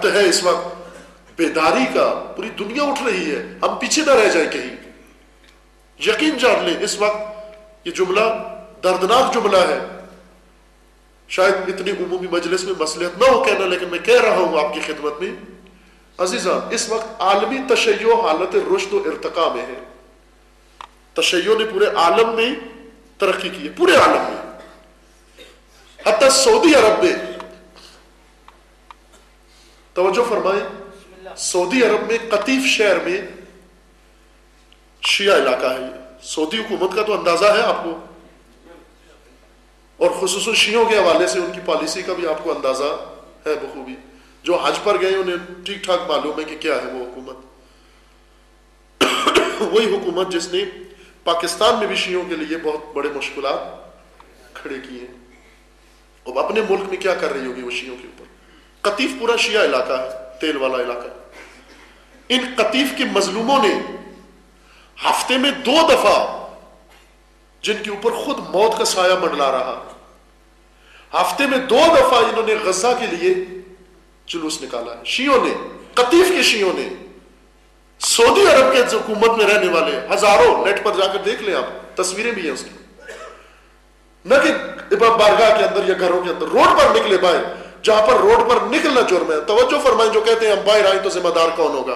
وقت ہے اس وقت بیداری کا، پوری دنیا اٹھ رہی ہے، ہم پیچھے نہ رہ جائیں کہیں. یقین جان لیں اس وقت یہ جملہ دردناک جملہ ہے، شاید اتنی عمومی مجلس میں مصلحت نہ ہو کہنا، لیکن میں کہہ رہا ہوں آپ کی خدمت میں. عزیزان اس وقت عالمی تشیع حالت رشد و ارتقاء میں ہے. تشیع نے پورے عالم میں ترقی کی ہے، پورے عالم میں. حتی سعودی عرب میں، توجہ فرمائیں، سعودی عرب میں قطیف شہر میں شیعہ علاقہ ہے. سعودی حکومت کا تو اندازہ ہے آپ کو، اور خصوصاً شیعوں کے حوالے سے ان کی پالیسی کا بھی آپ کو اندازہ ہے بخوبی. جو حج پر گئے انہیں ٹھیک ٹھاک معلوم ہے کہ کیا ہے وہ حکومت. وہی حکومت جس نے پاکستان میں بھی شیعوں کے لیے بہت بڑے مشکلات کھڑے کیے ہیں. اب اپنے ملک میں کیا کر رہی ہوگی وہ شیعوں کے اوپر. قطیف پورا شیعہ علاقہ ہے، تیل والا علاقہ. ان قطیف کے مظلوموں نے ہفتے میں 2 دفعہ، جن کے اوپر خود موت کا سایہ منڈلا رہا، ہفتے میں 2 دفعہ انہوں نے غزہ کے لیے جلوس نکالا ہے. شیعوں نے، قطیف کے شیعوں نے، سعودی عرب کے حکومت میں رہنے والے ہزاروں، نیٹ پر جا کر دیکھ لیں آپ، تصویریں بھی ہیں اس کی. نہ کہ بارگاہ کے اندر یا گھروں کے اندر، روڈ پر نکلے باہر، جہاں پر روڈ پر نکلنا جرم ہے. توجہ فرمائیں، جو کہتے ہیں ہم باہر آئیں تو ذمہ دار کون ہوگا.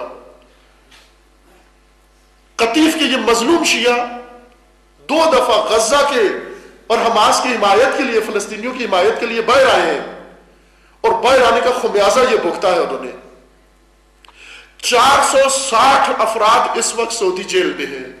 قطیف کے یہ مظلوم شیعہ 2 دفعہ غزہ کے اور حماس کی حمایت کے لیے، فلسطینیوں کی حمایت کے لیے باہر آئے ہیں، اور باہر آنے کا خمیازہ یہ بھگتا ہے انہوں نے. 460 افراد اس وقت سعودی جیل میں ہیں.